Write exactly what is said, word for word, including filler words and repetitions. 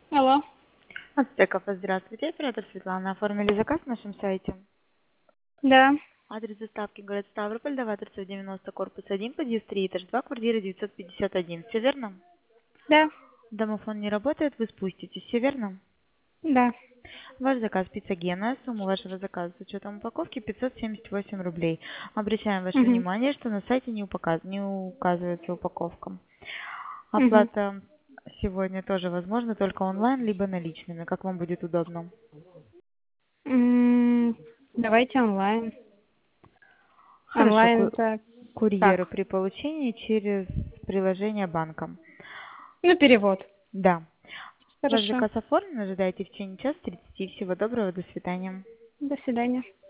Алло. Ацтеков, здравствуйте. Оператор Светлана. Оформили заказ на нашем сайте. Да, Адрес доставки город Ставрополь, Даваторцев девяносто, корпус один, подъезд три, этаж два, квартира девятьсот пятьдесят один. Все верно? да, Домофон не работает, вы спуститесь. Все верно? да. Ваш заказ пиццагена. Сумма вашего заказа с учетом упаковки пятьсот семьдесят восемь рублей. Обращаем ваше Угу, внимание, что на сайте не, упока- не указывается упаковка. угу. Оплата сегодня тоже возможна, только онлайн, либо наличными, как вам будет удобно. М, Давайте онлайн. Хорошо, Онлайн ку- это курьеру как? при получении через приложение банка. Ну, перевод. Да. Ваш Хорошо. заказ оформлен, ожидайте в течение часа тридцати. Всего доброго, до свидания. До свидания.